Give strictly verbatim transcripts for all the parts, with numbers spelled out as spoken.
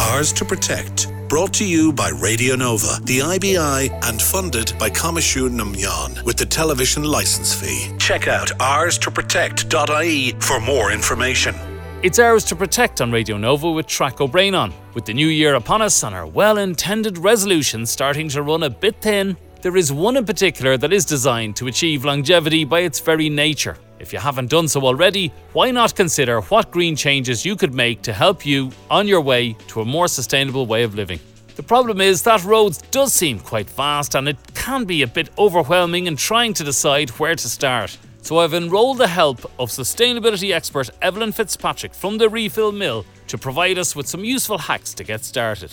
Ours to Protect. Brought to you by Radio Nova, the I B I, and funded by Coimisiún na Meán with the television licence fee. Check out ours to protect dot I E for more information. It's Ours to Protect on Radio Nova with Track O'Brien on. With the new year upon us and our well-intended resolutions starting to run a bit thin, there is one in particular that is designed to achieve longevity by its very nature. If you haven't done so already, why not consider what green changes you could make to help you on your way to a more sustainable way of living. The problem is that roads does seem quite vast and it can be a bit overwhelming in trying to decide where to start. So I've enrolled the help of sustainability expert Evelyn Fitzpatrick from the Refill Mill to provide us with some useful hacks to get started.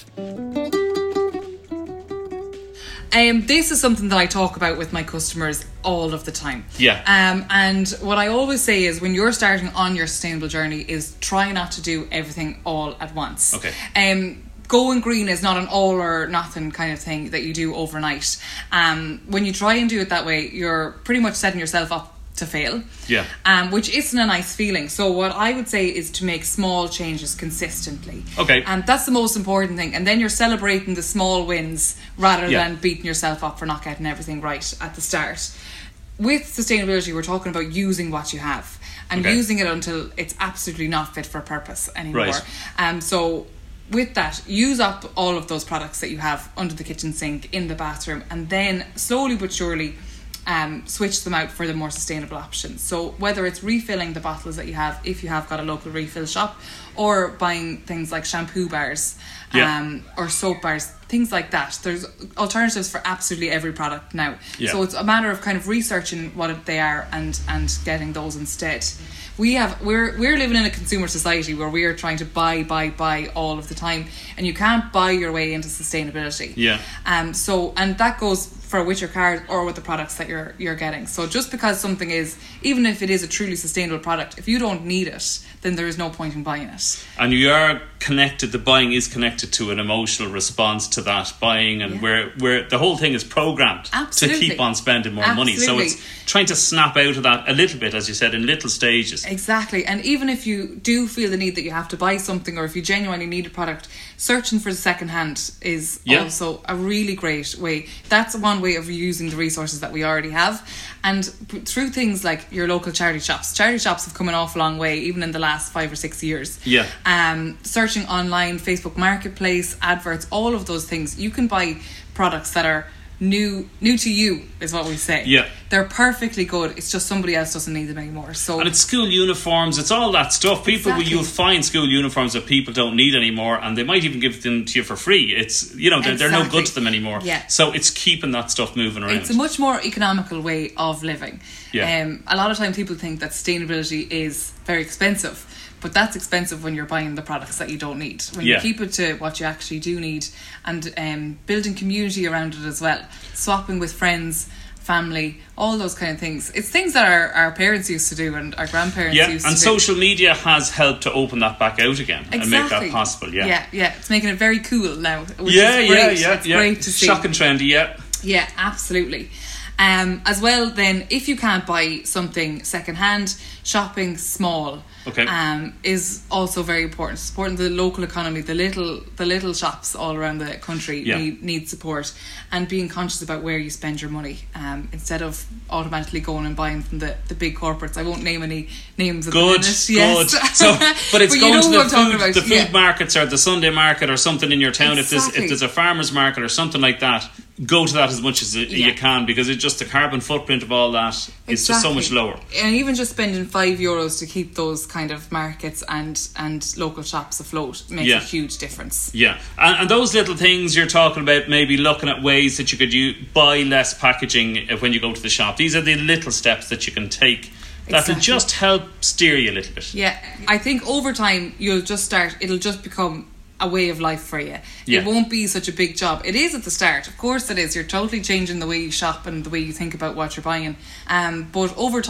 Um, this is something that I talk about with my customers all of the time. Yeah. Um, and what I always say is when you're starting on your sustainable journey is try not to do everything all at once. Okay. Um, going green is not an all or nothing kind of thing that you do overnight. Um, when you try and do it that way, you're pretty much setting yourself up to fail. Yeah. Um, which isn't a nice feeling. So what I would say is to make small changes consistently. Okay. And that's the most important thing. And then you're celebrating the small wins rather Yeah. than beating yourself up for not getting everything right at the start. With sustainability, we're talking about using what you have and Okay. using it until it's absolutely not fit for purpose anymore. Right. Um, so with that, use up all of those products that you have under the kitchen sink, in the bathroom, and then slowly but surely Um, switch them out for the more sustainable options. So whether it's refilling the bottles that you have, if you have got a local refill shop, or buying things like shampoo bars, Yeah. um, or soap bars, things like that. There's alternatives for absolutely every product now. Yeah. So it's a matter of kind of researching what they are and and getting those instead. We have we're we're living in a consumer society where we are trying to buy, buy, buy all of the time, and you can't buy your way into sustainability. Yeah. Um. So and that goes for with your card or with the products that you're you're getting. So just because something is, even if it is a truly sustainable product, if you don't need it, then there is no point in buying it. And you are connected, the buying is connected to an emotional response to that buying, and Yeah. where where the whole thing is programmed Absolutely. to keep on spending more money. So Absolutely. it's trying to snap out of that a little bit, as you said, in little stages. Exactly. And even if you do feel the need that you have to buy something, or if you genuinely need a product, searching for the second hand is Yeah. also a really great way. That's one way of using the resources that we already have. And p- through things like your local charity shops. Charity shops have come an awful long way, even in the last five or six years. Yeah. Um, searching online, Facebook Marketplace, adverts, all of those things. You can buy products that are new new to you, is what we say. Yeah. They're perfectly good. It's just somebody else doesn't need them anymore. So And it's school uniforms, it's all that stuff. People, Exactly. you'll find school uniforms that people don't need anymore, and they might even give them to you for free. It's, you know, they're, they're no Exactly. good to them anymore. Yeah. So it's keeping that stuff moving around. it's a much more economical way of living. Yeah. Um, a lot of times people think that sustainability is very expensive, but that's expensive when you're buying the products that you don't need. When Yeah. you keep it to what you actually do need, and um, building community around it as well, swapping with friends, family, all those kind of things. It's things that our, our parents used to do and our grandparents Yeah, used and to do. social media has helped to open that back out again and make that possible. Yeah, yeah, yeah. It's making it very cool now, which yeah, is yeah, great. yeah, It's yeah. great to see. Shocking trendy, yeah. Yeah, absolutely. Um, as well, then, if you can't buy something secondhand, shopping small Okay. um, is also very important. Supporting the local economy, the little the little shops all around the country Yeah. need, need support, and being conscious about where you spend your money um, instead of automatically going and buying from the, the big corporates. I won't name any names of Good, the minute. good. Yes. So, but it's you going know to who the I'm talking food, about. the food Yeah. markets or the Sunday market or something in your town. If there's Exactly. if there's a farmer's market or something like that, go to that as much as Yeah. you can, because it's just the carbon footprint of all that is just so much lower. And even just spending five euros to keep those kind of markets and, and local shops afloat makes Yeah. a huge difference. Yeah, and, and those little things you're talking about, maybe looking at ways that you could you buy less packaging when you go to the shop. These are the little steps that you can take that'll Exactly. just help steer you a little bit. Yeah, I think over time you'll just start, it'll just become a way of life for you. Yeah. It won't be such a big job. It is at the start, of course it is. You're totally changing the way you shop and the way you think about what you're buying. Um, but over time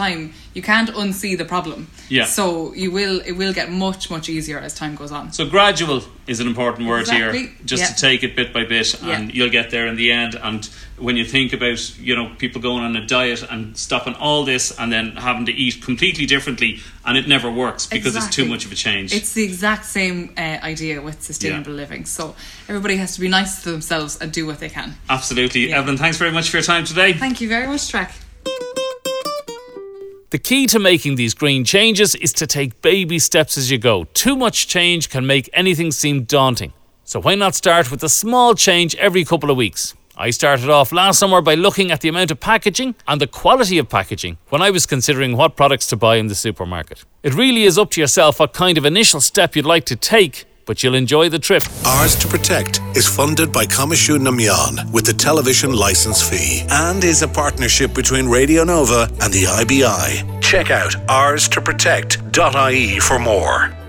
you can't unsee the problem. Yeah. So you will it will get much much easier as time goes on. So gradual is an important word Exactly. here, just Yeah. to take it bit by bit, and Yeah. you'll get there in the end. And when you think about, you know, people going on a diet and stopping all this and then having to eat completely differently, and it never works because it's too Exactly. much of a change. It's the exact same uh, idea with sustainable Yeah. living. So everybody has to be nice to themselves and do what they can. Absolutely. Yeah. Evelyn, thanks very much for your time today. Thank you very much, Track. The key to making these green changes is to take baby steps as you go. Too much change can make anything seem daunting. So why not start with a small change every couple of weeks? I started off last summer by looking at the amount of packaging and the quality of packaging when I was considering what products to buy in the supermarket. It really is up to yourself what kind of initial step you'd like to take, but you'll enjoy the trip. Ours to Protect is funded by Coimisiún na Meán with the television licence fee and is a partnership between Radio Nova and the I B I. Check out ours to protect dot I E for more.